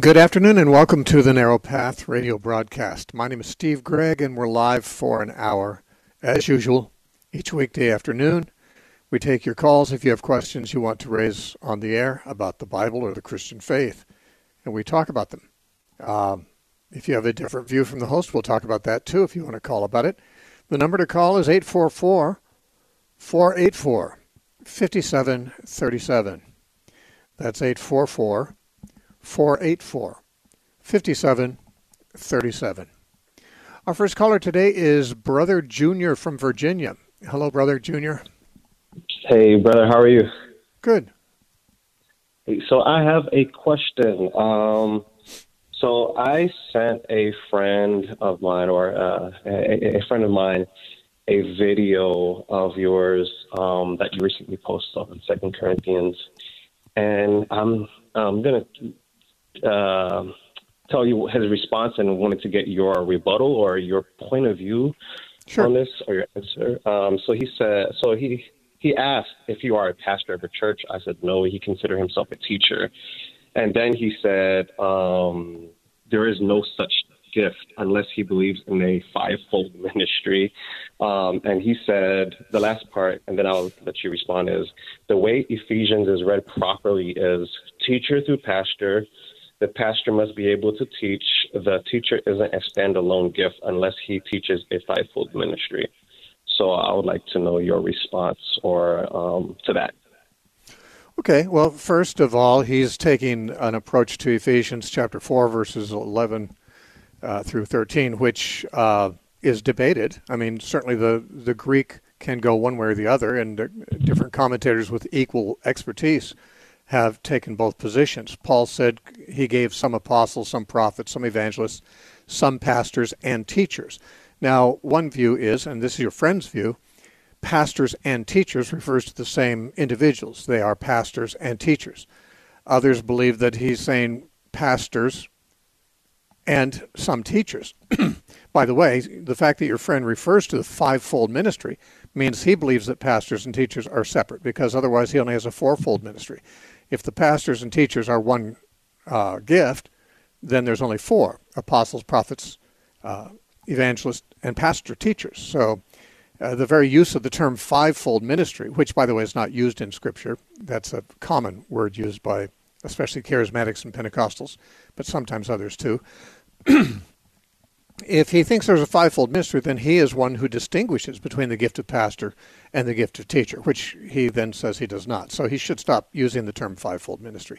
Good afternoon and welcome to the Narrow Path radio broadcast. My name is Steve Gregg and we're live for an hour. As usual, each weekday afternoon, we take your calls if you have questions you want to raise on the air about the Bible or the Christian faith, and we talk about them. If you have a different view from the host, we'll talk about that too if you want to call about it. The number to call is 844-484-5737. That's 844-484-5737. Our first caller today is Brother Junior from Virginia. Hello, Brother Junior. Hey, brother, how are you? Good. Hey, so I have a question. So I sent a friend of mine, a video of yours that you recently posted on 2 Corinthians, and I'm going to tell you his response and wanted to get your rebuttal or your point of view on this or your answer. He asked if you are a pastor of a church. I said no. He considered himself a teacher, and then he said there is no such gift unless he believes in a fivefold ministry. And he said the last part, and then I'll let you respond, is the way Ephesians is read properly is teacher through pastor. The pastor must be able to teach. The teacher isn't a standalone gift unless he teaches a fivefold ministry. So I would like to know your response to that. Okay, well, first of all, he's taking an approach to Ephesians chapter 4, verses 11 through 13, which is debated. I mean, certainly the Greek can go one way or the other, and different commentators with equal expertise have taken both positions. Paul said he gave some apostles, some prophets, some evangelists, some pastors, and teachers. Now, one view is, and this is your friend's view, pastors and teachers refers to the same individuals. They are pastors and teachers. Others believe that he's saying pastors and some teachers. By the way, the fact that your friend refers to the fivefold ministry means he believes that pastors and teachers are separate, because otherwise he only has a fourfold ministry. If the pastors and teachers are one gift, then there's only four: apostles, prophets, evangelists, and pastor teachers. So the very use of the term fivefold ministry, which, by the way, is not used in Scripture, that's a common word used by especially charismatics and Pentecostals, but sometimes others too. If he thinks there's a fivefold ministry, then he is one who distinguishes between the gift of pastor and the gift of teacher, which he then says he does not. So he should stop using the term fivefold ministry.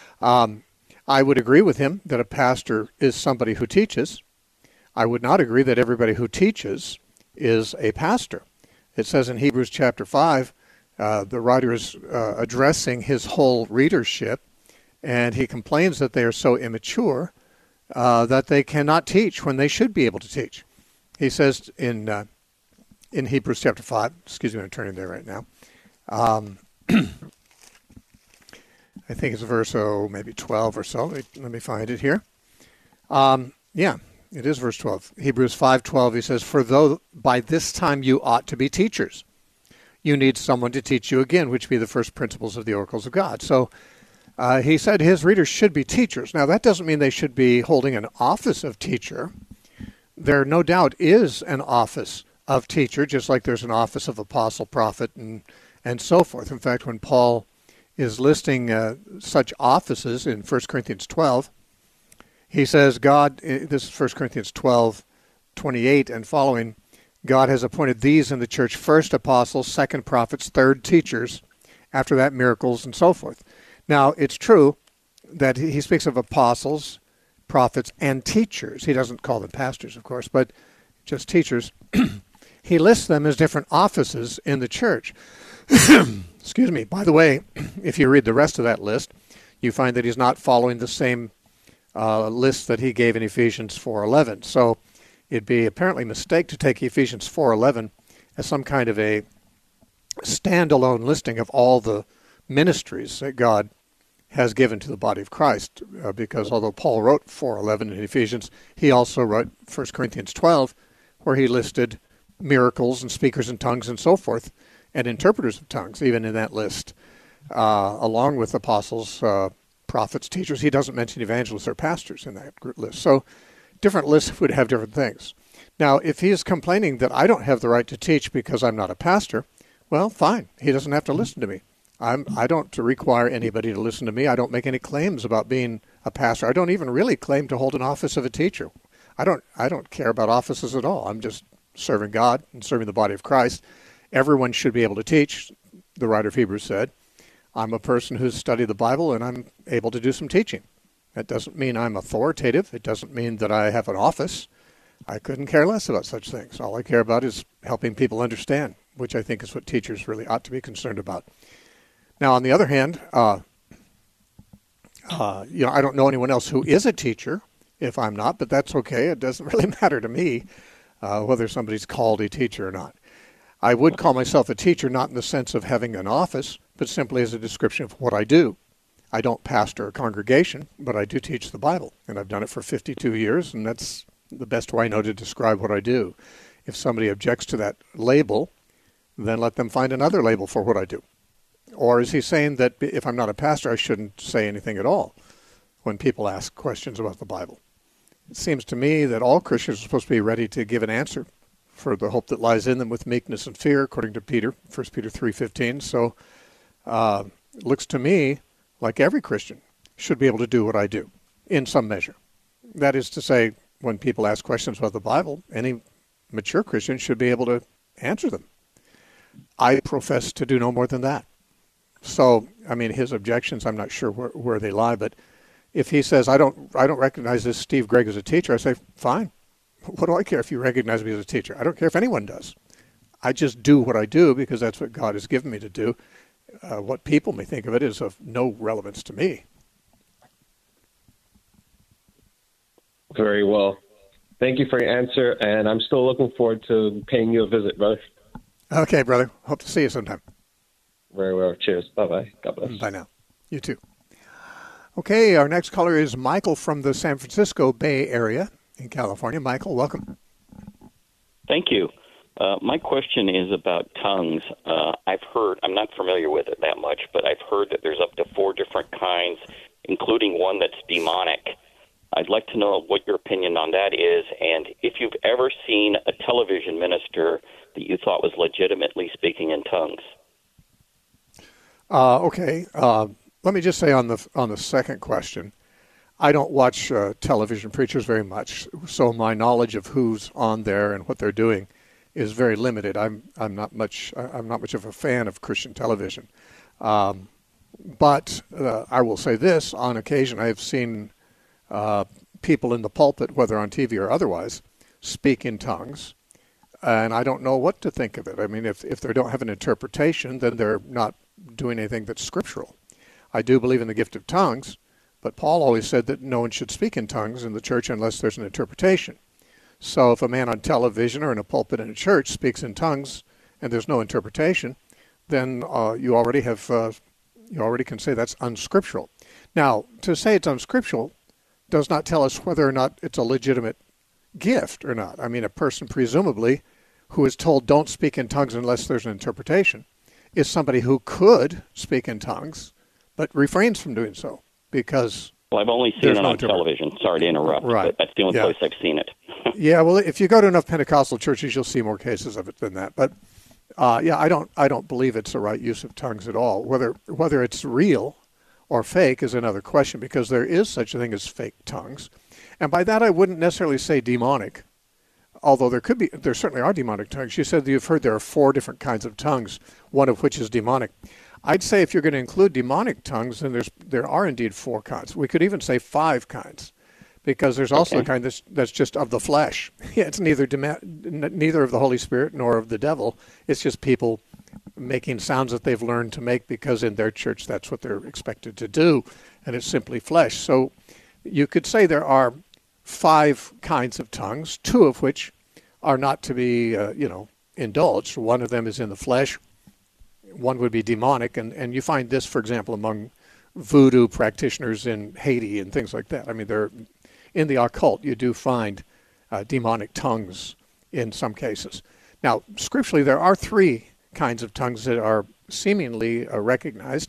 I would agree with him that a pastor is somebody who teaches. I would not agree that everybody who teaches is a pastor. It says in Hebrews chapter 5, the writer is addressing his whole readership, and he complains that they are so immature that they cannot teach when they should be able to teach. He says in Hebrews chapter 5, excuse me, I'm turning there right now. I think it's verse maybe 12 or so. Let me find it here. Yeah, it is verse 12. Hebrews 5:12, he says, "For though by this time you ought to be teachers, you need someone to teach you again, which be the first principles of the oracles of God." So he said his readers should be teachers. Now, that doesn't mean they should be holding an office of teacher. There no doubt is an office of teacher, just like there's an office of apostle, prophet, and so forth. In fact, when Paul is listing such offices in 1 Corinthians 12, he says this is 1 Corinthians 12:28 and following, God has appointed these in the church: first apostles, second prophets, third teachers, after that miracles, and so forth. Now, it's true that he speaks of apostles, prophets, and teachers. He doesn't call them pastors, of course, but just teachers. He lists them as different offices in the church. Excuse me. By the way, if you read the rest of that list, you find that he's not following the same list that he gave in Ephesians 4:11. So it'd be apparently a mistake to take Ephesians 4:11 as some kind of a standalone listing of all the ministries that God has given to the body of Christ, because although Paul wrote 4:11 in Ephesians, he also wrote 1 Corinthians 12, where he listed miracles and speakers in tongues and so forth, and interpreters of tongues, even in that list, along with apostles, prophets, teachers. He doesn't mention evangelists or pastors in that list. So different lists would have different things. Now, if he is complaining that I don't have the right to teach because I'm not a pastor, well, fine. He doesn't have to listen to me. I don't require anybody to listen to me. I don't make any claims about being a pastor. I don't even really claim to hold an office of a teacher. I don't care about offices at all. I'm just serving God and serving the body of Christ. Everyone should be able to teach, the writer of Hebrews said. I'm a person who's studied the Bible, and I'm able to do some teaching. That doesn't mean I'm authoritative. It doesn't mean that I have an office. I couldn't care less about such things. All I care about is helping people understand, which I think is what teachers really ought to be concerned about. Now, on the other hand, I don't know anyone else who is a teacher, if I'm not, but that's okay. It doesn't really matter to me whether somebody's called a teacher or not. I would call myself a teacher not in the sense of having an office, but simply as a description of what I do. I don't pastor a congregation, but I do teach the Bible, and I've done it for 52 years, and that's the best way I know to describe what I do. If somebody objects to that label, then let them find another label for what I do. Or is he saying that if I'm not a pastor, I shouldn't say anything at all when people ask questions about the Bible? It seems to me that all Christians are supposed to be ready to give an answer for the hope that lies in them with meekness and fear, according to Peter, 1 Peter 3:15. So it looks to me like every Christian should be able to do what I do in some measure. That is to say, when people ask questions about the Bible, any mature Christian should be able to answer them. I profess to do no more than that. So, I mean, his objections, I'm not sure where they lie, but if he says, I don't recognize this Steve Gregg as a teacher, I say, fine. What do I care if you recognize me as a teacher? I don't care if anyone does. I just do what I do because that's what God has given me to do. What people may think of it is of no relevance to me. Very well. Thank you for your answer, and I'm still looking forward to paying you a visit, brother. Okay, brother. Hope to see you sometime. Very well. Cheers. Bye-bye. God bless. Bye now. You too. Okay, our next caller is Michael from the San Francisco Bay Area in California. Michael, welcome. Thank you. My question is about tongues. I've heard, I'm not familiar with it that much, but I've heard that there's up to 4 different kinds, including one that's demonic. I'd like to know what your opinion on that is, and if you've ever seen a television minister that you thought was legitimately speaking in tongues. Okay. Let me just say on the second question, I don't watch television preachers very much, so my knowledge of who's on there and what they're doing is very limited. I'm not much of a fan of Christian television, but I will say this: on occasion, I have seen people in the pulpit, whether on TV or otherwise, speak in tongues, and I don't know what to think of it. I mean, if they don't have an interpretation, then they're not doing anything that's scriptural. I do believe in the gift of tongues, but Paul always said that no one should speak in tongues in the church unless there's an interpretation. So if a man on television or in a pulpit in a church speaks in tongues and there's no interpretation, then you already can say that's unscriptural. Now, to say it's unscriptural does not tell us whether or not it's a legitimate gift or not. I mean, a person presumably who is told don't speak in tongues unless there's an interpretation is somebody who could speak in tongues but refrains from doing so because... Well, I've only seen it on television. Sorry to interrupt, right. But that's the only place I've seen it. Yeah, well, if you go to enough Pentecostal churches, you'll see more cases of it than that. But I don't believe it's the right use of tongues at all. Whether it's real or fake is another question, because there is such a thing as fake tongues, and by that I wouldn't necessarily say demonic. Although there certainly are demonic tongues. You said that you've heard there are 4 different kinds of tongues, one of which is demonic. I'd say if you're going to include demonic tongues, then there are indeed 4 kinds. We could even say 5 kinds, because there's also a kind that's just of the flesh. It's neither of the Holy Spirit nor of the devil. It's just people making sounds that they've learned to make because in their church that's what they're expected to do, and it's simply flesh. So you could say there are 5 kinds of tongues, 2 of which are not to be, indulged. One of them is in the flesh. One would be demonic, and you find this, for example, among voodoo practitioners in Haiti and things like that. I mean, in the occult, you do find demonic tongues in some cases. Now, scripturally, there are 3 kinds of tongues that are seemingly recognized.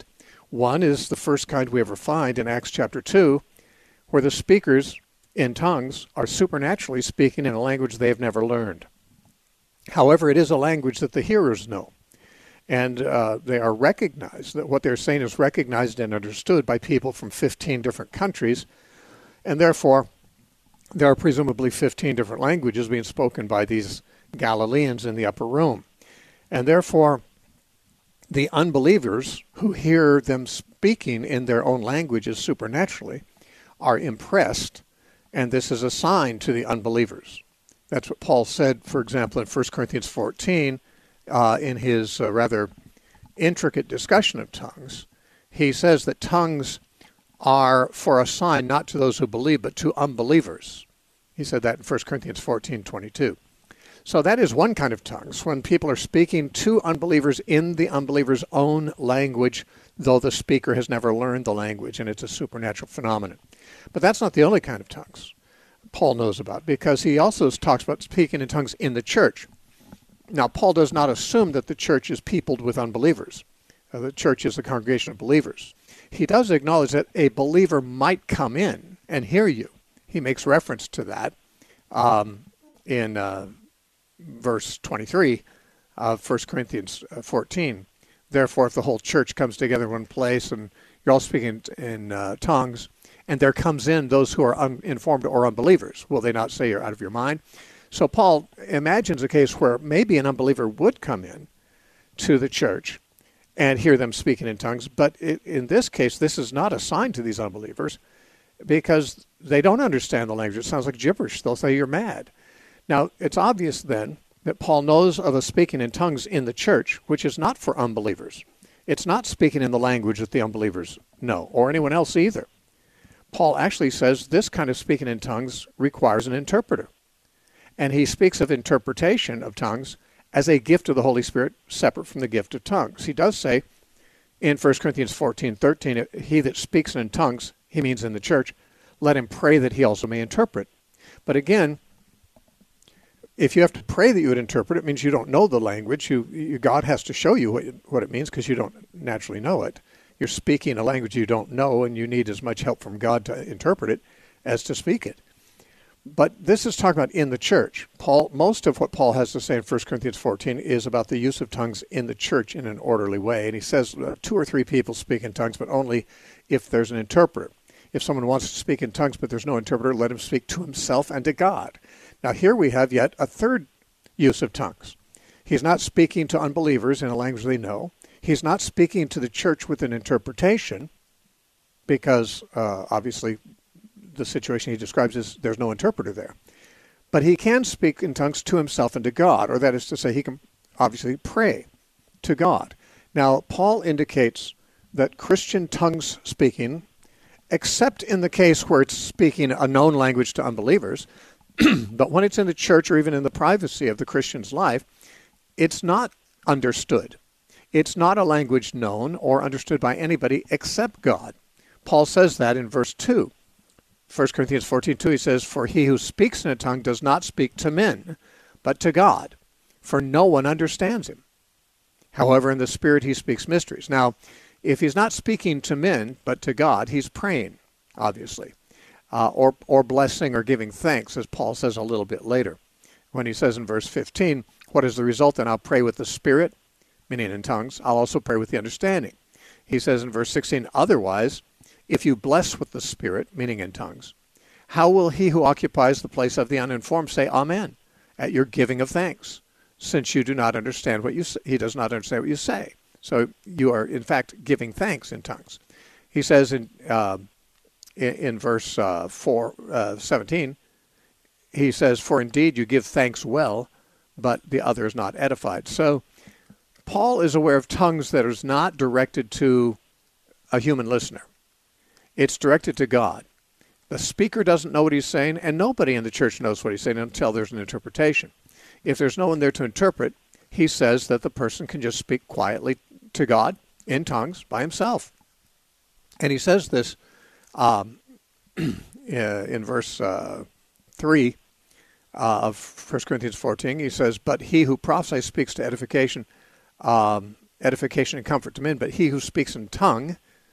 One is the first kind we ever find in Acts chapter 2, where the speakers in tongues are supernaturally speaking in a language they have never learned. However, it is a language that the hearers know, and they are recognized, that what they're saying is recognized and understood by people from 15 different countries, and therefore there are presumably 15 different languages being spoken by these Galileans in the upper room. And therefore, the unbelievers who hear them speaking in their own languages supernaturally are impressed, and this is a sign to the unbelievers. That's what Paul said, for example, in 1 Corinthians 14, in his rather intricate discussion of tongues. He says that tongues are for a sign not to those who believe, but to unbelievers. He said that in 1 Corinthians 14:22. So that is one kind of tongues, when people are speaking to unbelievers in the unbeliever's own language, though the speaker has never learned the language, and it's a supernatural phenomenon. But that's not the only kind of tongues Paul knows about, because he also talks about speaking in tongues in the church. Now, Paul does not assume that the church is peopled with unbelievers. The church is a congregation of believers. He does acknowledge that a believer might come in and hear you. He makes reference to that in verse 23 of 1 Corinthians 14. Therefore, if the whole church comes together in one place and you're all speaking in tongues, and there comes in those who are uninformed or unbelievers, will they not say you're out of your mind? So Paul imagines a case where maybe an unbeliever would come in to the church and hear them speaking in tongues, but in this case, this is not a sign to these unbelievers because they don't understand the language. It sounds like gibberish. They'll say you're mad. Now, it's obvious then that Paul knows of a speaking in tongues in the church, which is not for unbelievers. It's not speaking in the language that the unbelievers know, or anyone else either. Paul actually says this kind of speaking in tongues requires an interpreter. And he speaks of interpretation of tongues as a gift of the Holy Spirit separate from the gift of tongues. He does say in 1 Corinthians 14:13, he that speaks in tongues, he means in the church, let him pray that he also may interpret. But again, if you have to pray that you would interpret, it means you don't know the language. God has to show you what it means because you don't naturally know it. You're speaking a language you don't know, and you need as much help from God to interpret it as to speak it. But this is talking about in the church. Most of what Paul has to say in 1 Corinthians 14 is about the use of tongues in the church in an orderly way. And he says 2 or 3 people speak in tongues, but only if there's an interpreter. If someone wants to speak in tongues but there's no interpreter, let him speak to himself and to God. Now here we have yet a third use of tongues. He's not speaking to unbelievers in a language they know. He's not speaking to the church with an interpretation because obviously the situation he describes is there's no interpreter there. But he can speak in tongues to himself and to God, or that is to say he can obviously pray to God. Now, Paul indicates that Christian tongues speaking, except in the case where it's speaking a known language to unbelievers, but when it's in the church or even in the privacy of the Christian's life, it's not understood. It's not a language known or understood by anybody except God. Paul says that in verse 2. 1 Corinthians 14:2, he says, for he who speaks in a tongue does not speak to men, but to God, for no one understands him. However, in the Spirit he speaks mysteries. Now, if he's not speaking to men, but to God, he's praying, obviously, or blessing or giving thanks, as Paul says a little bit later, when he says in verse 15, what is the result? Then I'll pray with the Spirit, meaning in tongues. I'll also pray with the understanding. He says in verse 16, otherwise, if you bless with the Spirit, meaning in tongues, how will he who occupies the place of the uninformed say Amen at your giving of thanks, since you do not understand what you say? He does not understand what you say. So you are, in fact, giving thanks in tongues. He says in verse 17, he says, for indeed you give thanks well, but the other is not edified. So Paul is aware of tongues that is not directed to a human listener. It's directed to God. The speaker doesn't know what he's saying, and nobody in the church knows what he's saying until there's an interpretation. If there's no one there to interpret, he says that the person can just speak quietly to God in tongues by himself. And he says this in verse 3 of 1 Corinthians 14. He says, but he who prophesies speaks to edification and comfort to men, but he who speaks in tongue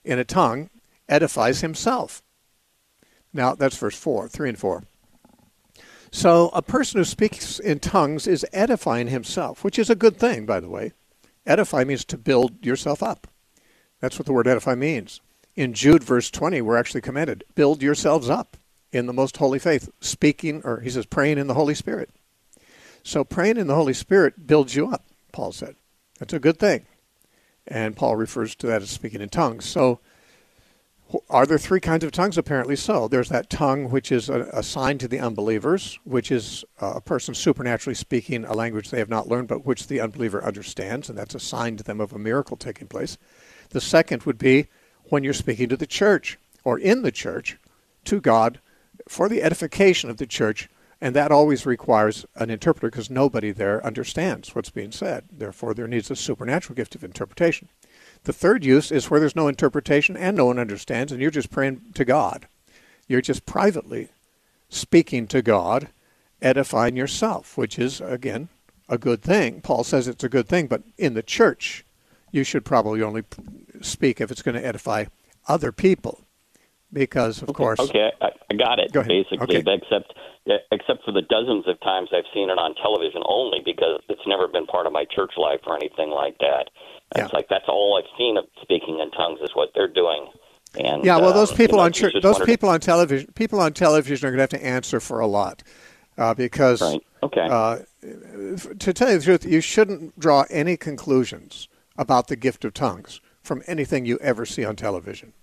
in a tongue edifies himself. Now, that's verse 4, 3 and 4. So a person who speaks in tongues is edifying himself, which is a good thing, by the way. Edify means to build yourself up. That's what the word edify means. In Jude, verse 20, we're actually commanded, build yourselves up in the most holy faith, speaking, or he says, praying in the Holy Spirit. So praying in the Holy Spirit builds you up, Paul said. That's a good thing. And Paul refers to that as speaking in tongues. So are there three kinds of tongues? Apparently so. There's that tongue which is assigned to the unbelievers, which is a person supernaturally speaking a language they have not learned, but which the unbeliever understands, and that's a sign to them of a miracle taking place. The second would be when you're speaking to the church, or in the church, to God, for the edification of the church, and that always requires an interpreter because nobody there understands what's being said. Therefore, there needs a supernatural gift of interpretation. The third use is where there's no interpretation and no one understands, and you're just praying to God. You're just privately speaking to God, edifying yourself, which is, again, a good thing. Paul says it's a good thing, but in the church, you should probably only speak if it's going to edify other people. Because, of course... Okay, I got it, basically, okay. except for the dozens of times I've seen it on television only because it's never been part of my church life or anything like that. Yeah. It's like that's all I've seen of speaking in tongues is what they're doing. And yeah, well, those people on people on television are going to have to answer for a lot because, right. Okay. To tell you the truth, you shouldn't draw any conclusions about the gift of tongues from anything you ever see on television.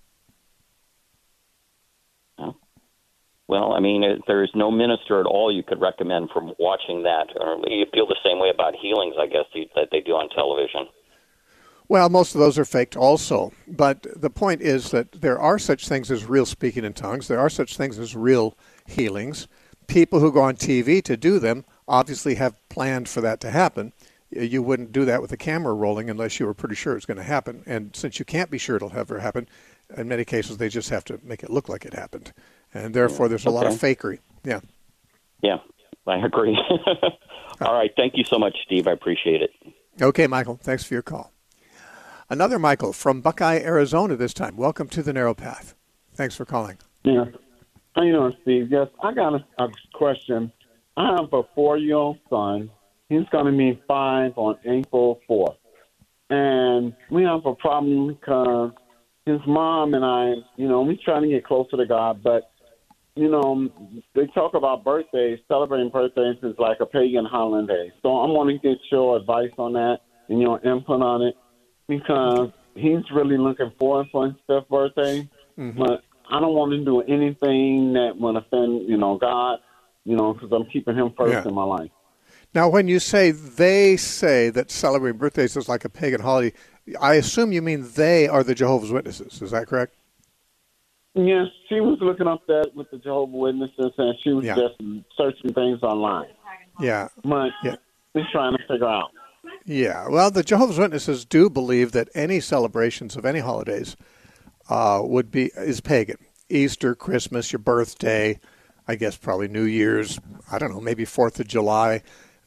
Well, I mean, there's no minister at all you could recommend from watching that. Or you feel the same way about healings, I guess, that they do on television. Well, most of those are faked also. But the point is that there are such things as real speaking in tongues. There are such things as real healings. People who go on TV to do them obviously have planned for that to happen. You wouldn't do that with a camera rolling unless you were pretty sure it's going to happen. And since you can't be sure it'll ever happen, in many cases they just have to make it look like it happened. And therefore, there's a lot of fakery. Yeah. Yeah, I agree. All right. Thank you so much, Steve. I appreciate it. Okay, Michael. Thanks for your call. Another Michael from Buckeye, Arizona this time. Welcome to the Narrow Path. Thanks for calling. Yeah. How you doing, Steve? Yes, I got a question. I have a 4-year-old son. He's going to be 5 on April 4th. And we have a problem because his mom and I, we're trying to get closer to God, but they talk about birthdays, celebrating birthdays is like a pagan holiday. So I'm wanting to get your advice on that and your input on it because he's really looking forward for his 5th birthday. Mm-hmm. But I don't want to do anything that would offend, God, because I'm keeping him first in my life. Now, when you say they say that celebrating birthdays is like a pagan holiday, I assume you mean they are the Jehovah's Witnesses. Is that correct? Yes, she was looking up that with the Jehovah's Witnesses, and she was just searching things online. Yeah. But she's trying to figure out. Yeah. Well, the Jehovah's Witnesses do believe that any celebrations of any holidays is pagan. Easter, Christmas, your birthday, I guess probably New Year's, I don't know, maybe 4th of July,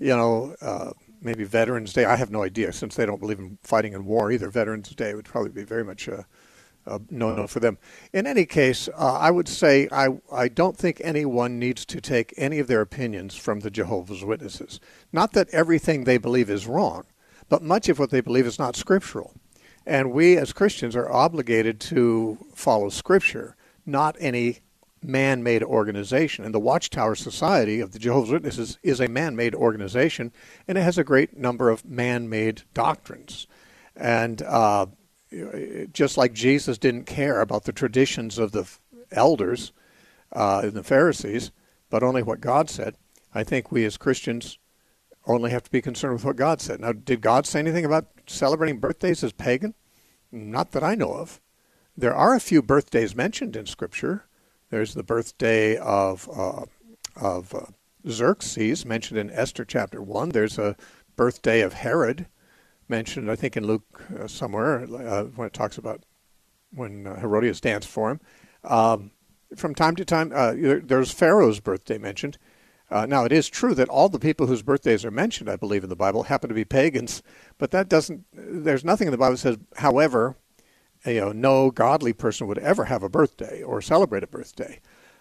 maybe Veterans Day. I have no idea since they don't believe in fighting in war either. Veterans Day would probably be very much no for them. In any case, I would say I don't think anyone needs to take any of their opinions from the Jehovah's Witnesses. Not that everything they believe is wrong, but much of what they believe is not scriptural. And we as Christians are obligated to follow Scripture, not any man-made organization. And the Watchtower Society of the Jehovah's Witnesses is a man-made organization, and it has a great number of man-made doctrines. And just like Jesus didn't care about the traditions of the elders and the Pharisees, but only what God said, I think we as Christians only have to be concerned with what God said. Now, did God say anything about celebrating birthdays as pagan? Not that I know of. There are a few birthdays mentioned in Scripture. There's the birthday of Xerxes, mentioned in Esther chapter 1. There's a birthday of Herod, mentioned, I think, in Luke somewhere, when it talks about when Herodias danced for him. From time to time, there's Pharaoh's birthday mentioned. Now, it is true that all the people whose birthdays are mentioned, I believe, in the Bible happen to be pagans, but that doesn't, there's nothing in the Bible that says, however, no godly person would ever have a birthday or celebrate a birthday.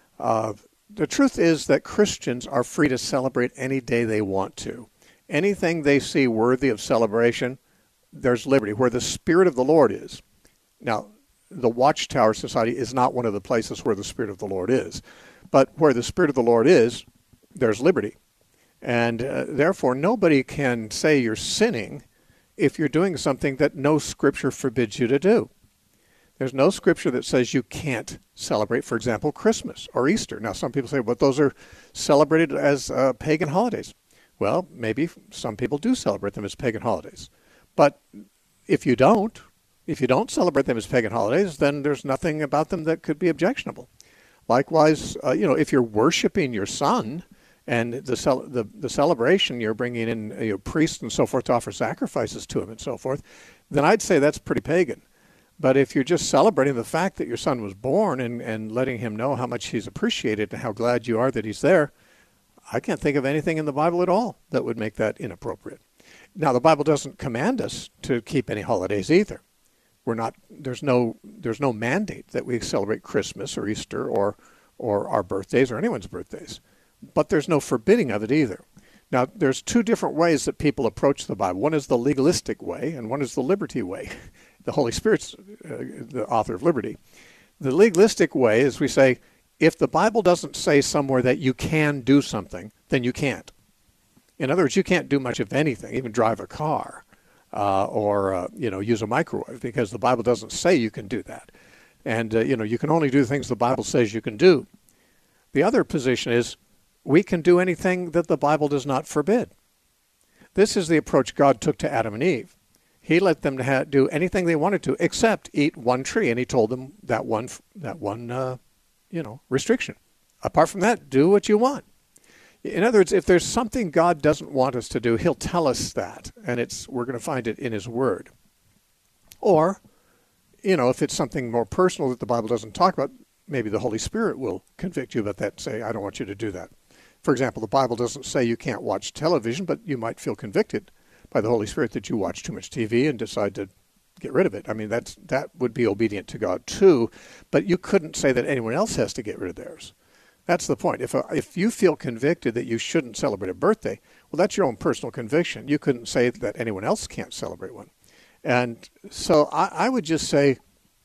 The truth is that Christians are free to celebrate any day they want to. Anything they see worthy of celebration, there's liberty. Where the Spirit of the Lord is. Now, the Watchtower Society is not one of the places where the Spirit of the Lord is. But where the Spirit of the Lord is, there's liberty. And therefore, nobody can say you're sinning if you're doing something that no Scripture forbids you to do. There's no Scripture that says you can't celebrate, for example, Christmas or Easter. Now, some people say, well, those are celebrated as pagan holidays. Well, maybe some people do celebrate them as pagan holidays. But if you don't celebrate them as pagan holidays, then there's nothing about them that could be objectionable. Likewise, if you're worshiping your son and the celebration, you're bringing in priests and so forth to offer sacrifices to him and so forth, then I'd say that's pretty pagan. But if you're just celebrating the fact that your son was born and letting him know how much he's appreciated and how glad you are that he's there, I can't think of anything in the Bible at all that would make that inappropriate. Now, the Bible doesn't command us to keep any holidays either. There's no mandate that we celebrate Christmas or Easter or our birthdays or anyone's birthdays. But there's no forbidding of it either. Now, there's two different ways that people approach the Bible. One is the legalistic way, and one is the liberty way. The Holy Spirit's the author of liberty. The legalistic way is we say, if the Bible doesn't say somewhere that you can do something, then you can't. In other words, you can't do much of anything, even drive a car or use a microwave, because the Bible doesn't say you can do that. And, you can only do things the Bible says you can do. The other position is we can do anything that the Bible does not forbid. This is the approach God took to Adam and Eve. He let them do anything they wanted to, except eat one tree, and he told them that one restriction. Apart from that, do what you want. In other words, if there's something God doesn't want us to do, he'll tell us that, and we're going to find it in his word. Or, if it's something more personal that the Bible doesn't talk about, maybe the Holy Spirit will convict you about that and say, I don't want you to do that. For example, the Bible doesn't say you can't watch television, but you might feel convicted by the Holy Spirit that you watch too much TV and decide to get rid of it. I mean, that would be obedient to God too, but you couldn't say that anyone else has to get rid of theirs. That's the point. If you feel convicted that you shouldn't celebrate a birthday, well, that's your own personal conviction. You couldn't say that anyone else can't celebrate one. And so I would just say,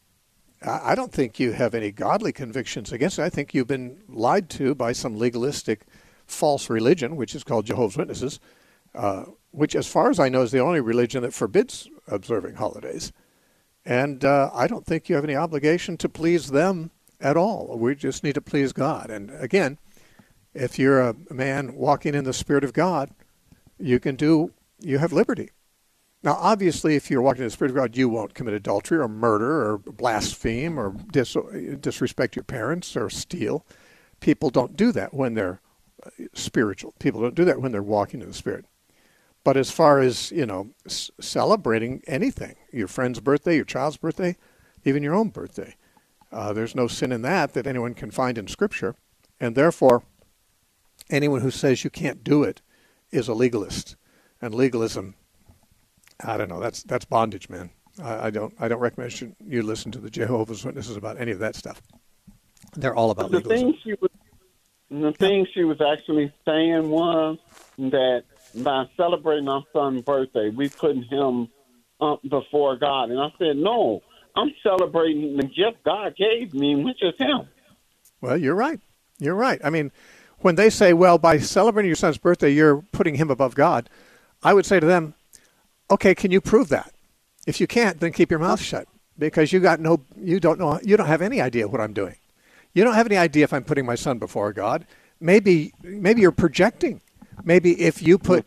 I don't think you have any godly convictions against it. I think you've been lied to by some legalistic false religion, which is called Jehovah's Witnesses, which, as far as I know, is the only religion that forbids observing holidays. And I don't think you have any obligation to please them at all. We just need to please God. And again, if you're a man walking in the Spirit of God, you have liberty. Now, obviously, if you're walking in the Spirit of God, you won't commit adultery or murder or blaspheme or disrespect your parents or steal. People don't do that when they're spiritual. People don't do that when they're walking in the Spirit. But as far as, celebrating anything, your friend's birthday, your child's birthday, even your own birthday, there's no sin in that anyone can find in Scripture. And therefore, anyone who says you can't do it is a legalist. And legalism, I don't know, that's bondage, man. I don't recommend you listen to the Jehovah's Witnesses about any of that stuff. They're all about legalism. The thing she was actually saying was that by celebrating our son's birthday, we putting him up before God. And I said, no, I'm celebrating the gift God gave me, which is him. Well, you're right. You're right. I mean, when they say, well, by celebrating your son's birthday, you're putting him above God, I would say to them, okay, can you prove that? If you can't, then keep your mouth shut, because you don't have any idea what I'm doing. You don't have any idea if I'm putting my son before God. Maybe you're projecting. Maybe if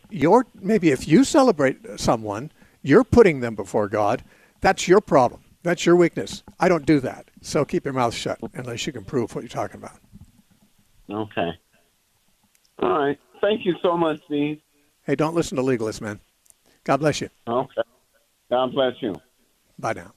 you celebrate someone, you're putting them before God. That's your problem. That's your weakness. I don't do that. So keep your mouth shut unless you can prove what you're talking about. Okay. All right. Thank you so much, Steve. Hey, don't listen to legalists, man. God bless you. Okay. God bless you. Bye now.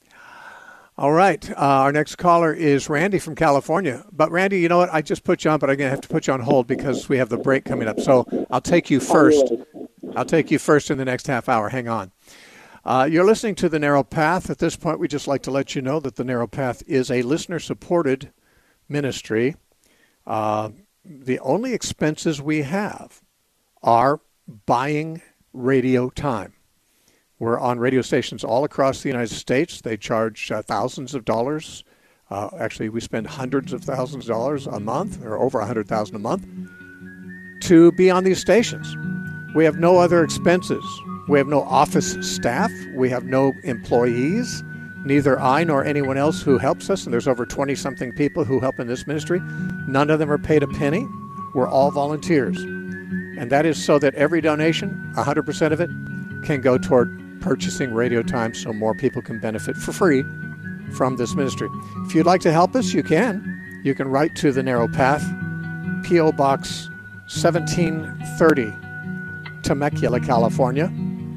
All right. Our next caller is Randy from California. But, Randy, you know what? I just put you on, but I'm going to have to put you on hold because we have the break coming up. So I'll take you first. I'll take you first in the next half hour. Hang on. You're listening to The Narrow Path. At this point, we'd just like to let you know that The Narrow Path is a listener-supported ministry. The only expenses we have are buying radio time. We're on radio stations all across the United States. They charge thousands of dollars. Actually, we spend hundreds of thousands of dollars a month, or over $100,000 a month, to be on these stations. We have no other expenses. We have no office staff. We have no employees. Neither I nor anyone else who helps us, and there's over 20-something people who help in this ministry, none of them are paid a penny. We're all volunteers. And that is so that every donation, 100% of it, can go toward purchasing radio time so more people can benefit for free from this ministry. If you'd like to help us, you can. You can write to The Narrow Path, P.O. Box 1730, Temecula, California,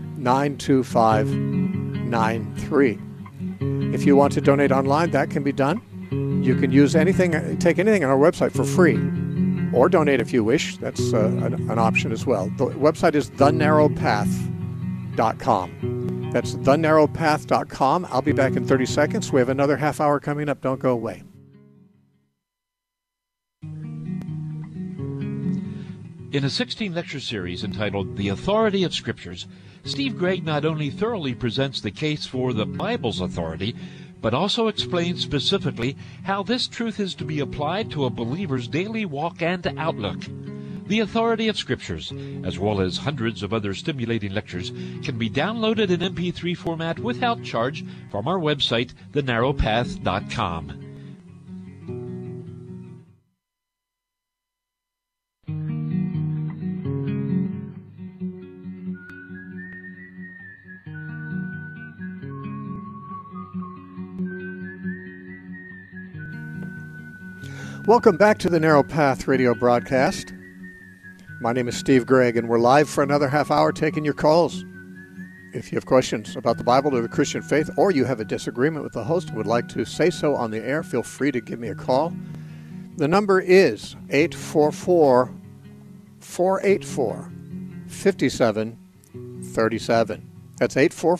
92593. If you want to donate online, that can be done. You can use anything, take anything on our website for free, or donate if you wish. That's an option as well. The website is thenarrowpath.com. That's thenarrowpath.com. I'll be back in 30 seconds. We have another half hour coming up. Don't go away. In a 16-lecture series entitled The Authority of Scriptures, Steve Gregg not only thoroughly presents the case for the Bible's authority, but also explains specifically how this truth is to be applied to a believer's daily walk and outlook. The Authority of Scriptures, as well as hundreds of other stimulating lectures, can be downloaded in MP3 format without charge from our website, thenarrowpath.com. Welcome back to the Narrow Path radio broadcast. My name is Steve Gregg, and we're live for another half hour taking your calls. If you have questions about the Bible or the Christian faith, or you have a disagreement with the host and would like to say so on the air, feel free to give me a call. The number is 844-484-5737. That's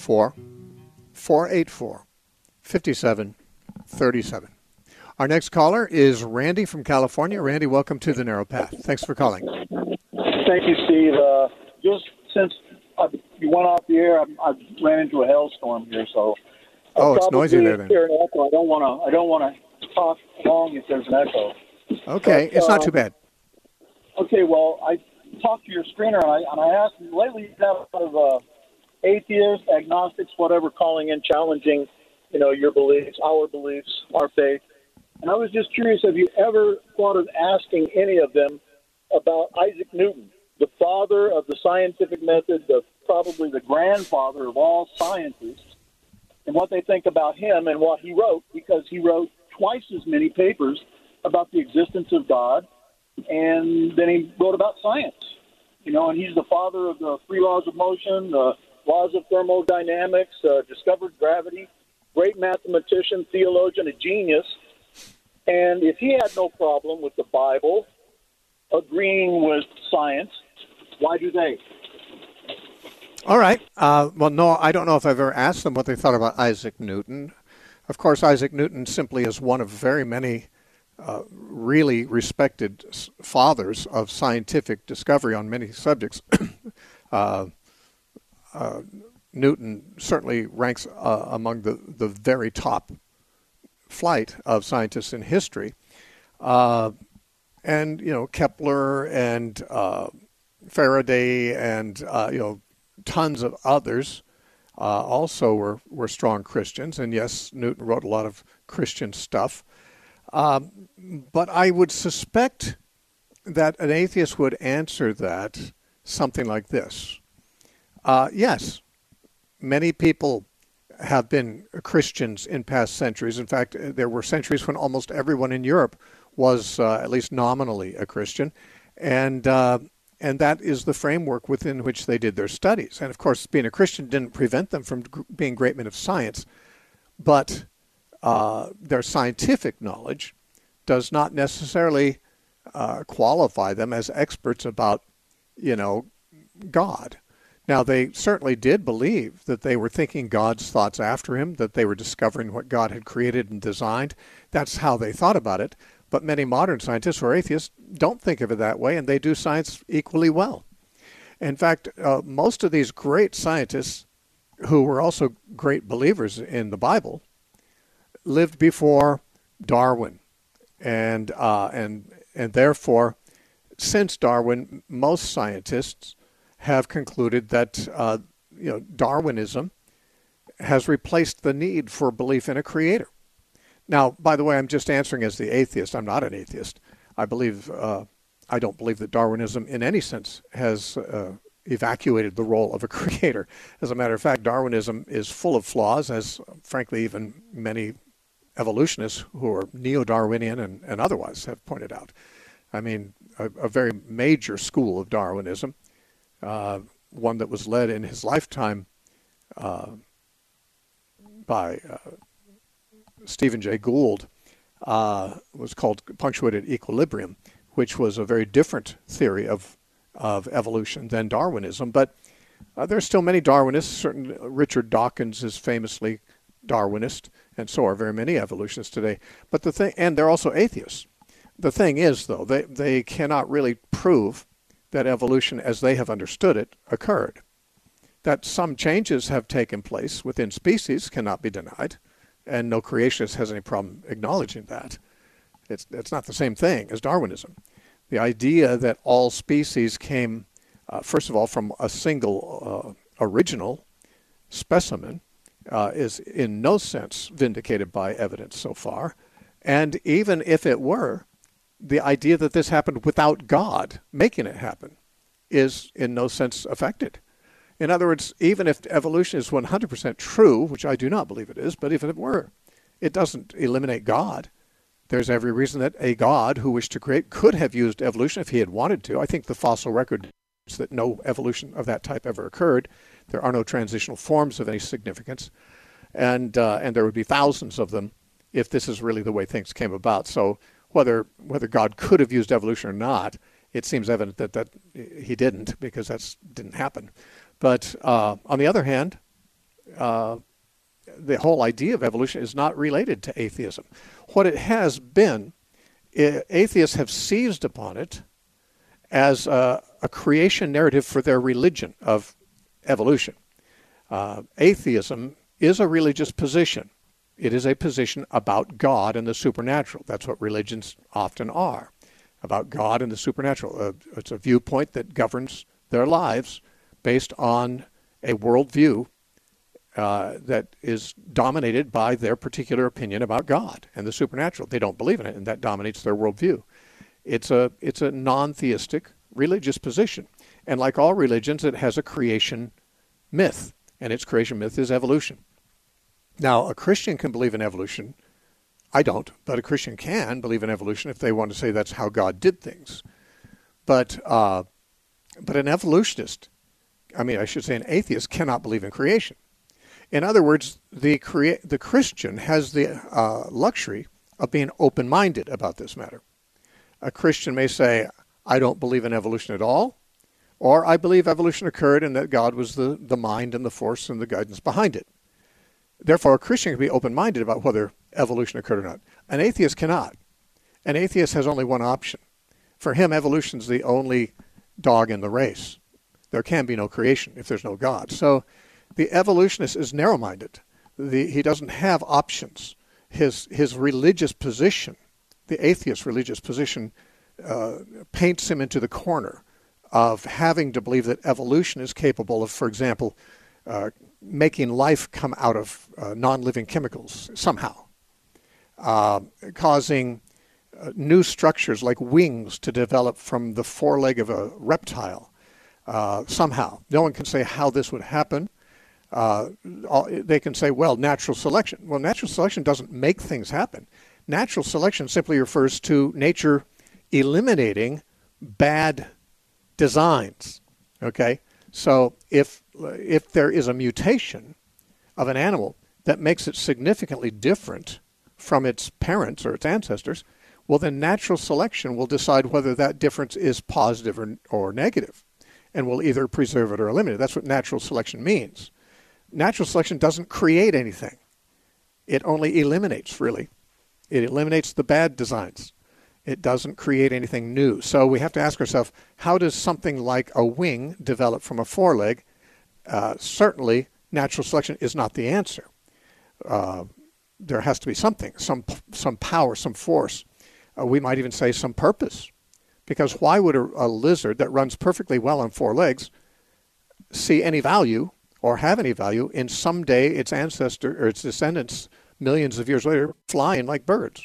844-484-5737. Our next caller is Randy from California. Randy, welcome to the Narrow Path. Thanks for calling. Thank you, Steve. Just since you went off the air, I ran into a hailstorm here, so it's noisy there. Then hear an echo. I don't want to talk long if there's an echo. Okay, but, it's not too bad. Okay, well, I talked to your screener and I asked him lately. You have a lot of atheists, agnostics, whatever, calling in, challenging, your beliefs, our beliefs, our faith. And I was just curious, have you ever thought of asking any of them about Isaac Newton, the father of the scientific method, probably the grandfather of all scientists, and what they think about him and what he wrote, because he wrote twice as many papers about the existence of God, and then he wrote about science. And he's the father of the three laws of motion, the laws of thermodynamics, discovered gravity, great mathematician, theologian, a genius. And if he had no problem with the Bible agreeing with science, why do they? All right. Well, no, I don't know if I've ever asked them what they thought about Isaac Newton. Of course, Isaac Newton simply is one of very many really respected fathers of scientific discovery on many subjects. Newton certainly ranks among the very top flight of scientists in history. And, Kepler and Faraday and, tons of others also were strong Christians. And yes, Newton wrote a lot of Christian stuff. But I would suspect that an atheist would answer that something like this. Yes, many people have been Christians in past centuries. In fact, there were centuries when almost everyone in Europe was at least nominally a Christian. And that is the framework within which they did their studies. And of course, being a Christian didn't prevent them from being great men of science, but their scientific knowledge does not necessarily qualify them as experts about, God. Now, they certainly did believe that they were thinking God's thoughts after him, that they were discovering what God had created and designed. That's how they thought about it. But many modern scientists who are atheists don't think of it that way, and they do science equally well. In fact, most of these great scientists who were also great believers in the Bible lived before Darwin. And therefore, since Darwin, most scientists have concluded that Darwinism has replaced the need for belief in a creator. Now, by the way, I'm just answering as the atheist. I'm not an atheist. I don't believe that Darwinism in any sense has evacuated the role of a creator. As a matter of fact, Darwinism is full of flaws, as frankly even many evolutionists who are neo-Darwinian and otherwise have pointed out. I mean, a very major school of Darwinism, one that was led in his lifetime by Stephen Jay Gould, was called punctuated equilibrium, which was a very different theory of evolution than Darwinism. But there's still many Darwinists. Richard Dawkins is famously Darwinist, and so are very many evolutionists today. But and they're also atheists. The thing is, though, they cannot really prove that evolution as they have understood it occurred. That some changes have taken place within species cannot be denied, and no creationist has any problem acknowledging that. It's not the same thing as Darwinism. The idea that all species came, first of all, from a single original specimen is in no sense vindicated by evidence so far. And even if it were, the idea that this happened without God making it happen is in no sense affected. In other words, even if evolution is 100% true, which I do not believe it is, but even if it were, it doesn't eliminate God. There's every reason that a God who wished to create could have used evolution if he had wanted to. I think the fossil record is that no evolution of that type ever occurred. There are no transitional forms of any significance, and there would be thousands of them if this is really the way things came about. So whether God could have used evolution or not, it seems evident that he didn't, because that didn't happen. But on the other hand, the whole idea of evolution is not related to atheism. What it has been, atheists have seized upon it as a creation narrative for their religion of evolution. Atheism is a religious position. It is a position about God and the supernatural. That's what religions often are, about God and the supernatural. It's a viewpoint that governs their lives based on a worldview that is dominated by their particular opinion about God and the supernatural. They don't believe in it, and that dominates their worldview. It's a non-theistic religious position. And like all religions, it has a creation myth, and its creation myth is evolution. Now, a Christian can believe in evolution. I don't, but a Christian can believe in evolution if they want to say that's how God did things. But an evolutionist, I should say an atheist, cannot believe in creation. In other words, the Christian has the luxury of being open-minded about this matter. A Christian may say, I don't believe in evolution at all, or I believe evolution occurred and that God was the mind and the force and the guidance behind it. Therefore, a Christian can be open-minded about whether evolution occurred or not. An atheist cannot. An atheist has only one option. For him, evolution is the only dog in the race. There can be no creation if there's no God. So the evolutionist is narrow-minded. He doesn't have options. His religious position, the atheist religious position, paints him into the corner of having to believe that evolution is capable of, for example, making life come out of non-living chemicals somehow, causing new structures like wings to develop from the foreleg of a reptile somehow. No one can say how this would happen. They can say, well, natural selection. Well, natural selection doesn't make things happen. Natural selection simply refers to nature eliminating bad designs. Okay? So if there is a mutation of an animal that makes it significantly different from its parents or its ancestors, well, then natural selection will decide whether that difference is positive or negative. and will either preserve it or eliminate it. That's what natural selection means. Natural selection doesn't create anything. It only eliminates, really. It eliminates the bad designs. It doesn't create anything new. So we have to ask ourselves, how does something like a wing develop from a foreleg? Certainly, natural selection is not the answer. There has to be something, some power, some force. We might even say some purpose. Because why would a lizard that runs perfectly well on four legs see any value or have any value in someday its ancestor or its descendants millions of years later flying like birds?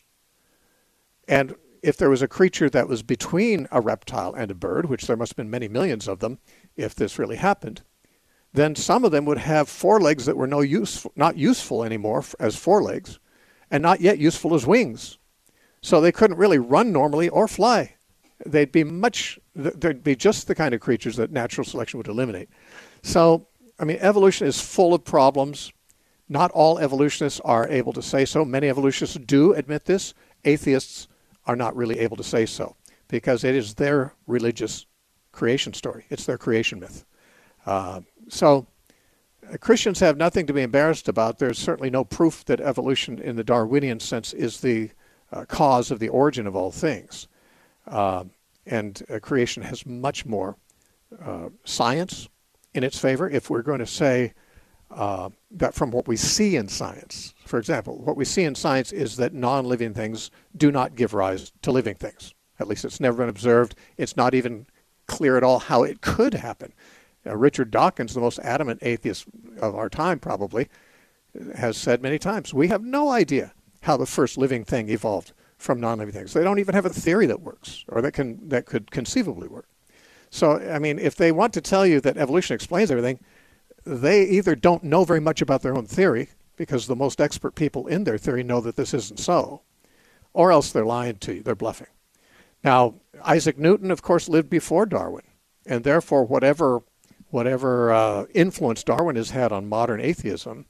And if there was a creature that was between a reptile and a bird, which there must have been many millions of them if this really happened, then some of them would have forelegs that were not useful anymore as forelegs, and not yet useful as wings. So they couldn't really run normally or fly. There'd be just the kind of creatures that natural selection would eliminate. So, I mean, evolution is full of problems. Not all evolutionists are able to say so. Many evolutionists do admit this. Atheists are not really able to say so because it is their religious creation story. It's their creation myth. So Christians have nothing to be embarrassed about. There's certainly no proof that evolution in the Darwinian sense is the cause of the origin of all things. And creation has much more science in its favor. If we're going to say that from what we see in science, for example, what we see in science is that non-living things do not give rise to living things. At least it's never been observed. It's not even clear at all how it could happen. Richard Dawkins, the most adamant atheist of our time probably, has said many times, we have no idea how the first living thing evolved from non-living things. They don't even have a theory that works or that could conceivably work. So, I mean, if they want to tell you that evolution explains everything, they either don't know very much about their own theory, because the most expert people in their theory know that this isn't so, or else they're lying to you, they're bluffing. Now, Isaac Newton, of course, lived before Darwin, and therefore whatever influence Darwin has had on modern atheism,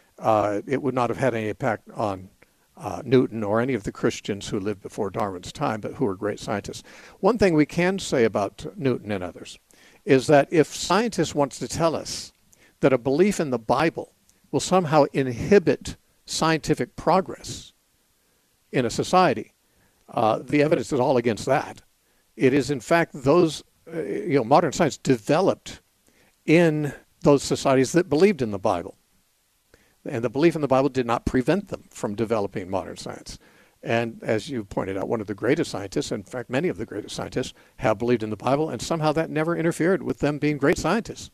it would not have had any impact on Newton or any of the Christians who lived before Darwin's time, but who were great scientists. One thing we can say about Newton and others is that if scientists want to tell us that a belief in the Bible will somehow inhibit scientific progress in a society, the evidence is all against that. It is, in fact, those, modern science developed in those societies that believed in the Bible. And the belief in the Bible did not prevent them from developing modern science. And as you pointed out, one of the greatest scientists, in fact, many of the greatest scientists, have believed in the Bible, and somehow that never interfered with them being great scientists.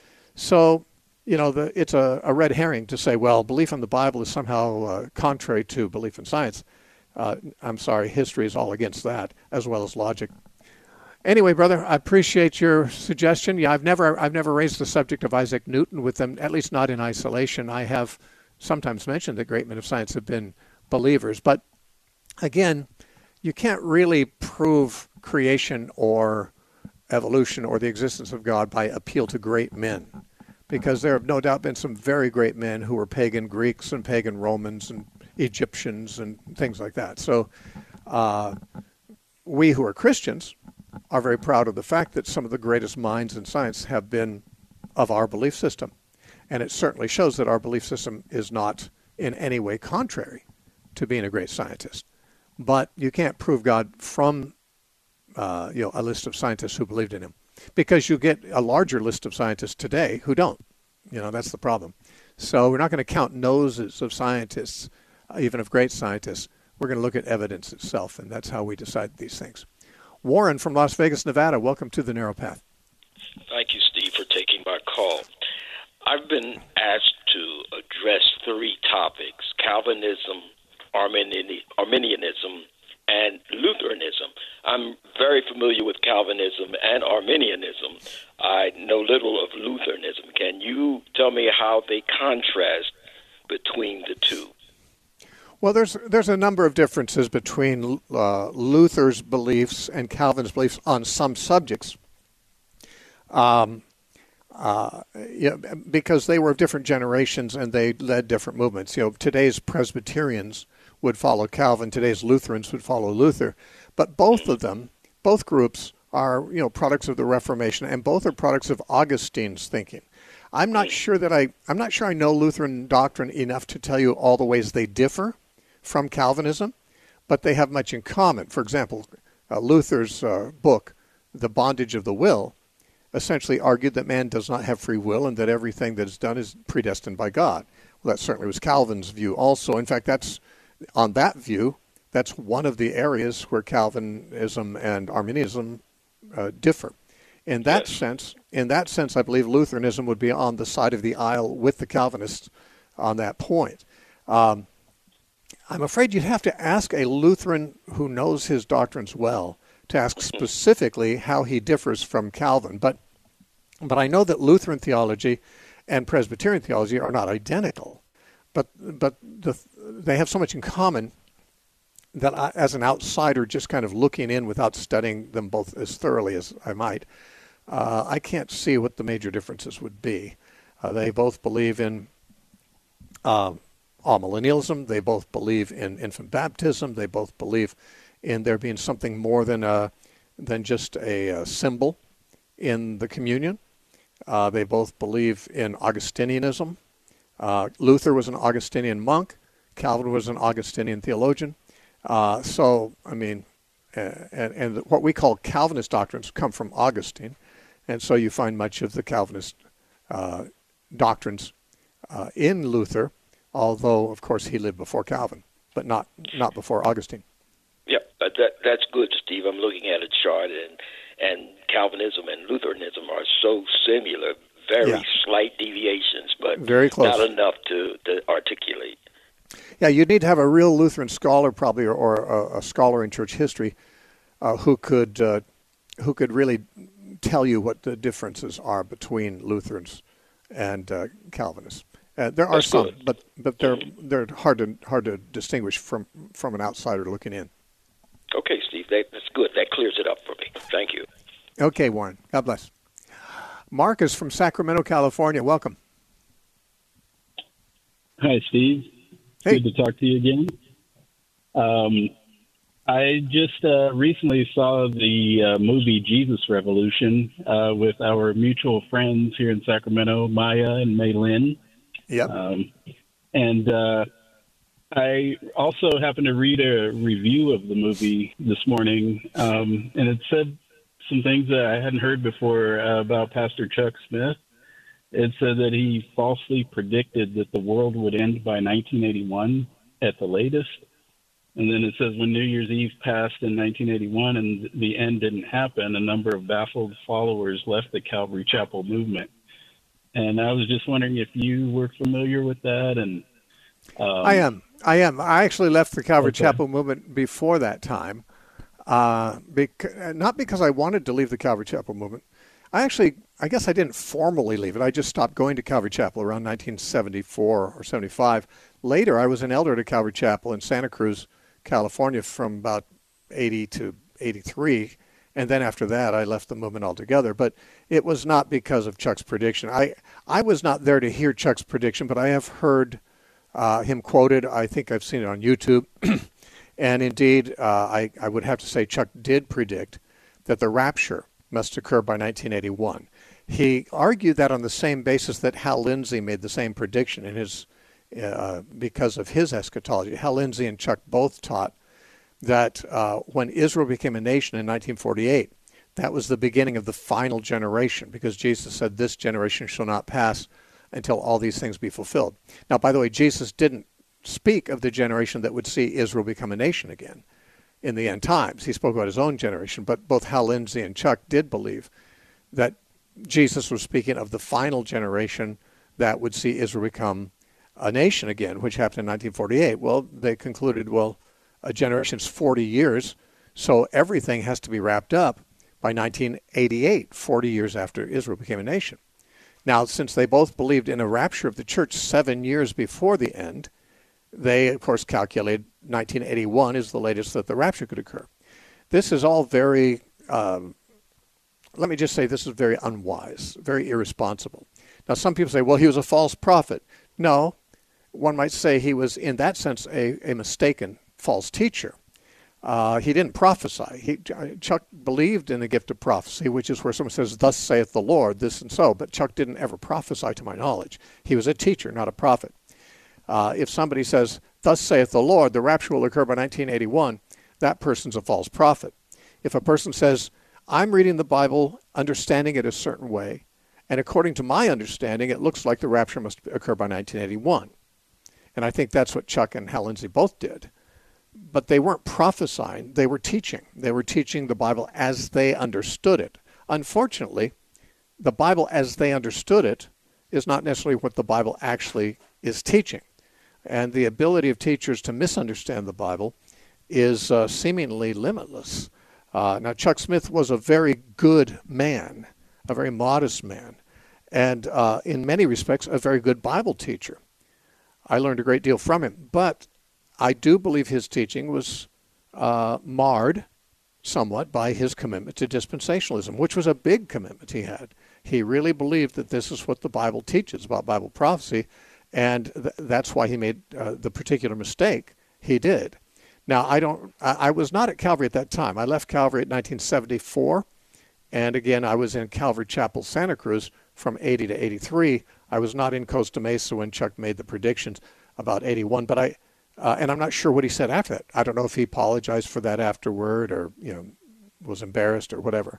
So, it's a red herring to say, well, belief in the Bible is somehow contrary to belief in science. I'm sorry, history is all against that, as well as logic. Anyway, brother, I appreciate your suggestion. Yeah, I've never raised the subject of Isaac Newton with them, at least not in isolation. I have sometimes mentioned that great men of science have been believers. But again, you can't really prove creation or evolution or the existence of God by appeal to great men, because there have no doubt been some very great men who were pagan Greeks and pagan Romans and Egyptians and things like that. So we who are Christians are very proud of the fact that some of the greatest minds in science have been of our belief system. And it certainly shows that our belief system is not in any way contrary to being a great scientist. But you can't prove God from a list of scientists who believed in him, because you get a larger list of scientists today who don't. That's the problem. So we're not going to count noses of scientists, even of great scientists. We're going to look at evidence itself, and that's how we decide these things. Warren from Las Vegas, Nevada, welcome to the Narrow Path. Thank you, Steve, for taking my call. I've been asked to address three topics: Calvinism, Arminianism, and Lutheranism. I'm very familiar with Calvinism and Arminianism. I know little of Lutheranism. Can you tell me how they contrast between the two? Well, there's a number of differences between Luther's beliefs and Calvin's beliefs on some subjects, because they were of different generations and they led different movements. Today's Presbyterians would follow Calvin, today's Lutherans would follow Luther, but both groups are, products of the Reformation, and both are products of Augustine's thinking. I'm not sure I know Lutheran doctrine enough to tell you all the ways they differ from Calvinism, but they have much in common. For example, Luther's book, The Bondage of the Will, essentially argued that man does not have free will and that everything that is done is predestined by God. Well, that certainly was Calvin's view also. In fact, on that view, that's one of the areas where Calvinism and Arminianism differ. In that sense, I believe Lutheranism would be on the side of the aisle with the Calvinists on that point. I'm afraid you'd have to ask a Lutheran who knows his doctrines well to ask specifically how he differs from Calvin. But I know that Lutheran theology and Presbyterian theology are not identical, but they have so much in common that I, as an outsider, just kind of looking in without studying them both as thoroughly as I might, I can't see what the major differences would be. They both believe in amillennialism. They both believe in infant baptism. They both believe in there being something more than just a symbol in the communion. They both believe in Augustinianism. Luther was an Augustinian monk. Calvin was an Augustinian theologian. And what we call Calvinist doctrines come from Augustine, and so you find much of the Calvinist doctrines in Luther, although, of course, he lived before Calvin, but not before Augustine. Yep, that's good, Steve. I'm looking at a chart, and Calvinism and Lutheranism are so similar, very slight deviations, but very close. Not enough to articulate. Yeah, you'd need to have a real Lutheran scholar, probably, or a scholar in church history, who could really tell you what the differences are between Lutherans and Calvinists. There are some, but they're hard to distinguish from an outsider looking in. Okay, Steve, that's good. That clears it up for me. Thank you. Okay, Warren. God bless. Mark is from Sacramento, California. Welcome. Hi, Steve. Hey. Good to talk to you again. I just recently saw the movie Jesus Revolution with our mutual friends here in Sacramento, Maya and Mei Lin. Yep. I also happened to read a review of the movie this morning, and it said some things that I hadn't heard before about Pastor Chuck Smith. It said that he falsely predicted that the world would end by 1981 at the latest. And then it says when New Year's Eve passed in 1981 and the end didn't happen, a number of baffled followers left the Calvary Chapel movement. And I was just wondering if you were familiar with that. And I am. I actually left the Calvary Chapel movement before that time, not because I wanted to leave the Calvary Chapel movement. I guess I didn't formally leave it. I just stopped going to Calvary Chapel around 1974 or 75. Later, I was an elder at Calvary Chapel in Santa Cruz, California from about 80 to 83. And then after that, I left the movement altogether. But it was not because of Chuck's prediction. I was not there to hear Chuck's prediction, but I have heard him quoted. I think I've seen it on YouTube. And indeed, I would have to say Chuck did predict that the rapture must occur by 1981. He argued that on the same basis that Hal Lindsey made the same prediction in his because of his eschatology. Hal Lindsey and Chuck both taught that when Israel became a nation in 1948, that was the beginning of the final generation, because Jesus said, "This generation shall not pass until all these things be fulfilled." Now, by the way, Jesus didn't speak of the generation that would see Israel become a nation again in the end times. He spoke about his own generation, but both Hal Lindsey and Chuck did believe that Jesus was speaking of the final generation that would see Israel become a nation again, which happened in 1948. Well, they concluded, well, a generation's 40 years, so everything has to be wrapped up by 1988, 40 years after Israel became a nation. Now, since they both believed in a rapture of the church 7 years before the end, they, of course, calculated 1981 is the latest that the rapture could occur. This is all very, let me just say, this is very unwise, very irresponsible. Now, some people say, well, he was a false prophet. No, one might say he was, in that sense, a mistaken false teacher. He didn't prophesy. Chuck believed in the gift of prophecy, which is where someone says, "Thus saith the Lord," this and so. But Chuck didn't ever prophesy, to my knowledge. He was a teacher, not a prophet. If somebody says, "Thus saith the Lord," the rapture will occur by 1981, that person's a false prophet. If a person says, "I'm reading the Bible, understanding it a certain way, and according to my understanding, it looks like the rapture must occur by 1981. And I think that's what Chuck and Hal Lindsey both did. But they weren't prophesying, they were teaching. They were teaching the Bible as they understood it. Unfortunately, the Bible as they understood it is not necessarily what the Bible actually is teaching. And the ability of teachers to misunderstand the Bible is seemingly limitless. Now, Chuck Smith was a very good man, a very modest man, and in many respects, a very good Bible teacher. I learned a great deal from him, but I do believe his teaching was marred somewhat by his commitment to dispensationalism, which was a big commitment he had. He really believed that this is what the Bible teaches about Bible prophecy, and that's why he made the particular mistake he did. Now, I was not at Calvary at that time. I left Calvary in 1974, and again, I was in Calvary Chapel, Santa Cruz from 80 to 83. I was not in Costa Mesa when Chuck made the predictions about 81, but and I'm not sure what he said after that. I don't know if he apologized for that afterward or, was embarrassed or whatever.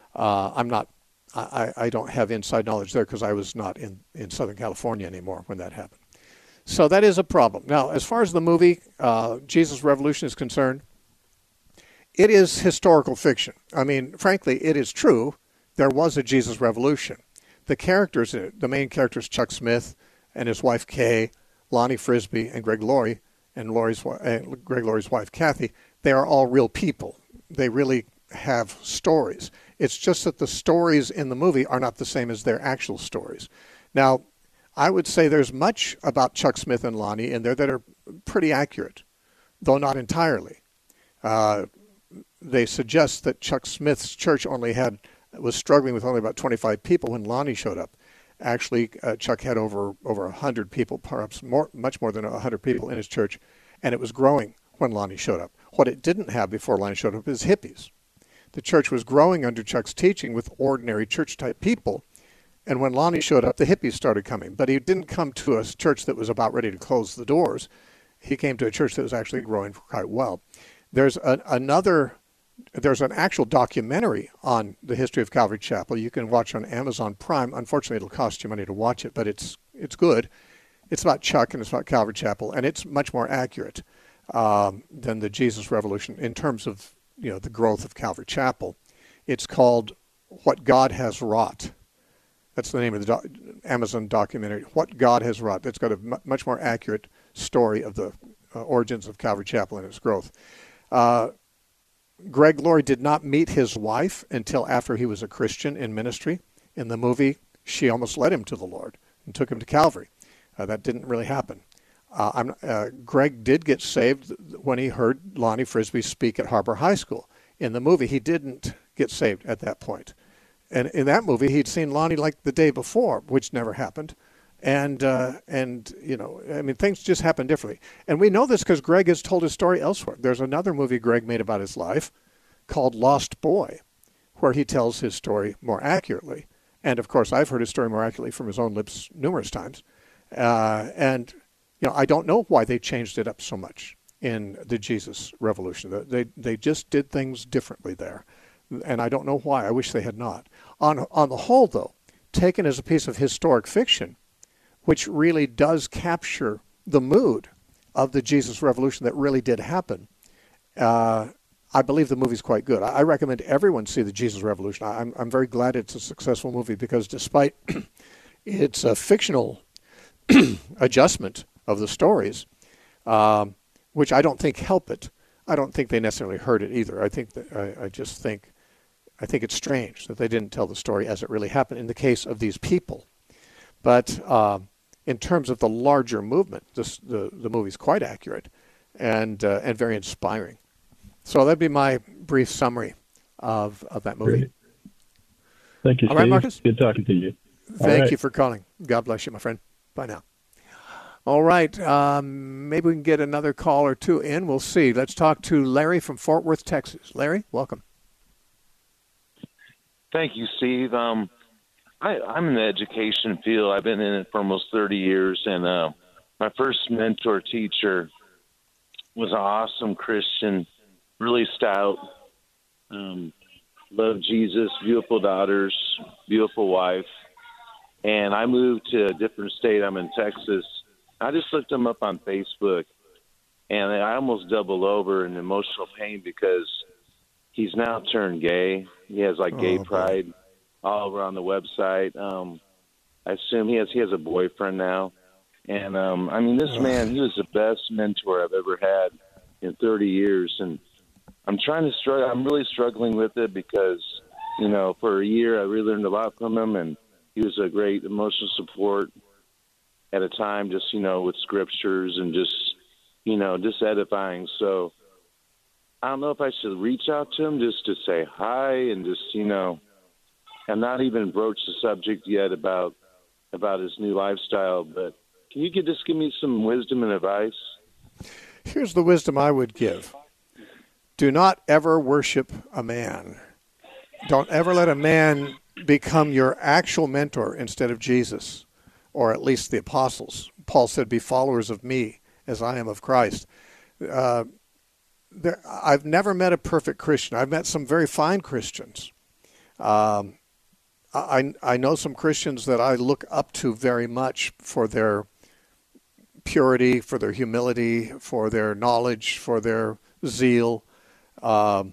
I don't have inside knowledge there because I was not in Southern California anymore when that happened. So that is a problem. Now, as far as the movie Jesus Revolution is concerned, it is historical fiction. I mean, frankly, it is true. There was a Jesus Revolution. The characters in it, the main characters, Chuck Smith and his wife Kay, Lonnie Frisbee, and Greg Laurie, and Greg Laurie's wife Kathy, they are all real people. They really have stories. It's just that the stories in the movie are not the same as their actual stories. Now, I would say there's much about Chuck Smith and Lonnie in there that are pretty accurate, though not entirely. They suggest that Chuck Smith's church was struggling with only about 25 people when Lonnie showed up. Actually, Chuck had over 100 people, perhaps much more than 100 people in his church, and it was growing when Lonnie showed up. What it didn't have before Lonnie showed up is hippies. The church was growing under Chuck's teaching with ordinary church-type people, and when Lonnie showed up, the hippies started coming. But he didn't come to a church that was about ready to close the doors. He came to a church that was actually growing quite well. There's an actual documentary on the history of Calvary Chapel. You can watch on Amazon Prime. Unfortunately, it'll cost you money to watch it, but it's good. It's about Chuck and it's about Calvary Chapel, and it's much more accurate than the Jesus Revolution in terms of the growth of Calvary Chapel. It's called What God Has Wrought. That's the name of the Amazon documentary, What God Has Wrought. That's got a much more accurate story of the origins of Calvary Chapel and its growth. Greg Laurie did not meet his wife until after he was a Christian in ministry. In the movie, she almost led him to the Lord and took him to Calvary. That didn't really happen. Greg did get saved when he heard Lonnie Frisbee speak at Harbor High School. In the movie, he didn't get saved at that point. And in that movie, he'd seen Lonnie like the day before, which never happened. And things just happen differently. And we know this because Greg has told his story elsewhere. There's another movie Greg made about his life called Lost Boy, where he tells his story more accurately. And, of course, I've heard his story more accurately from his own lips numerous times. I don't know why they changed it up so much in the Jesus Revolution. They just did things differently there. And I don't know why. I wish they had not. On the whole, though, taken as a piece of historic fiction, which really does capture the mood of the Jesus Revolution that really did happen, I believe the movie's quite good. I recommend everyone see the Jesus Revolution. I'm very glad it's a successful movie because despite its a fictional adjustment of the stories, which I don't think help it, I don't think they necessarily hurt it either. I think it's strange that they didn't tell the story as it really happened in the case of these people. But in terms of the larger movement, the movie's quite accurate and very inspiring. So that'd be my brief summary of that movie. Great. Thank you, Steve. All right, Marcus? Good talking to you. Thank you for calling. God bless you, my friend. Bye now. All right. Maybe we can get another call or two in. We'll see. Let's talk to Larry from Fort Worth, Texas. Larry, welcome. Thank you, Steve. I'm in the education field. I've been in it for almost 30 years, and my first mentor teacher was an awesome Christian, really stout, loved Jesus, beautiful daughters, beautiful wife. And I moved to a different state. I'm in Texas. I just looked him up on Facebook, and I almost doubled over in emotional pain because he's now turned gay. He has like gay pride all over on the website. I assume he has a boyfriend now. And I mean, this man, he was the best mentor I've ever had in 30 years. And I'm really struggling with it because, you know, for a year I really learned a lot from him, and he was a great emotional support at a time, just, you know, with scriptures and just, you know, just edifying. So I don't know if I should reach out to him just to say hi and just, you know, and not even broach the subject yet about his new lifestyle. But can you just give me some wisdom and advice? Here's the wisdom I would give. Do not ever worship a man. Don't ever let a man become your actual mentor instead of Jesus, or at least the apostles. Paul said, be followers of me as I am of Christ. I've never met a perfect Christian. I've met some very fine Christians. I know some Christians that I look up to very much for their purity, for their humility, for their knowledge, for their zeal. And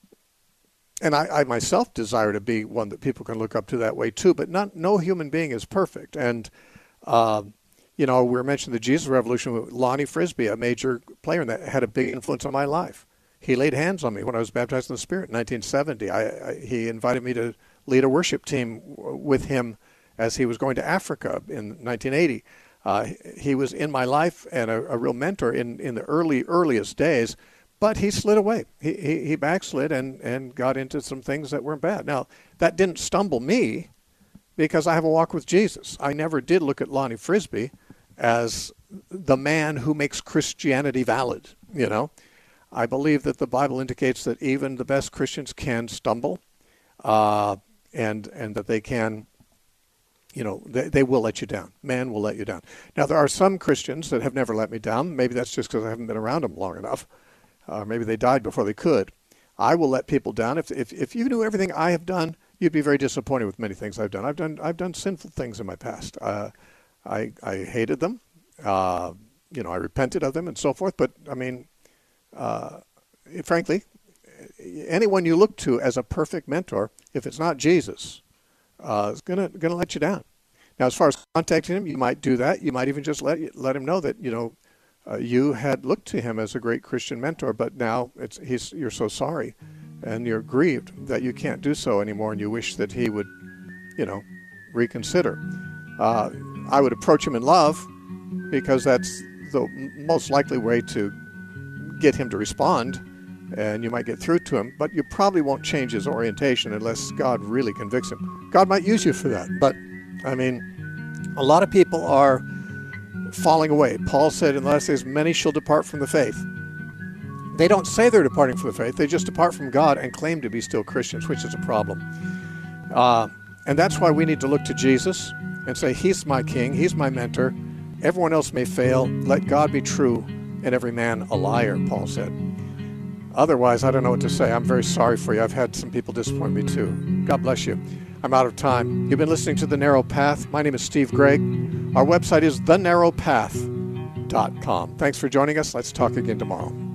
I myself desire to be one that people can look up to that way too, but no human being is perfect. And, you know, we were mentioning the Jesus Revolution with Lonnie Frisbee, a major player that had a big influence on my life. He laid hands on me when I was baptized in the Spirit in 1970. He invited me to lead a worship team with him as he was going to Africa in 1980. He was in my life and a real mentor in the earliest days. But he slid away. He backslid and got into some things that weren't bad. Now, that didn't stumble me because I have a walk with Jesus. I never did look at Lonnie Frisbee as the man who makes Christianity valid, you know. I believe that the Bible indicates that even the best Christians can stumble and that they can, you know, they will let you down. Man will let you down. Now, there are some Christians that have never let me down. Maybe that's just because I haven't been around them long enough. Maybe they died before they could. I will let people down. If you knew everything I have done, you'd be very disappointed with many things I've done. I've done sinful things in my past. I hated them. You know, I repented of them and so forth. But I mean, frankly, anyone you look to as a perfect mentor, if it's not Jesus, is gonna let you down. Now, as far as contacting him, you might do that. You might even just let him know that, you know, you had looked to him as a great Christian mentor, but now you're so sorry and you're grieved that you can't do so anymore, and you wish that he would, you know, reconsider. I would approach him in love because that's the most likely way to get him to respond, and you might get through to him, but you probably won't change his orientation unless God really convicts him. God might use you for that, but, I mean, a lot of people are falling away. Paul said in the last days, many shall depart from the faith. They don't say they're departing from the faith. They just depart from God and claim to be still Christians, which is a problem. And that's why we need to look to Jesus and say, he's my king, he's my mentor. Everyone else may fail. Let God be true and every man a liar, Paul said. Otherwise, I don't know what to say. I'm very sorry for you. I've had some people disappoint me too. God bless you. I'm out of time. You've been listening to The Narrow Path. My name is Steve Gregg. Our website is thenarrowpath.com. Thanks for joining us. Let's talk again tomorrow.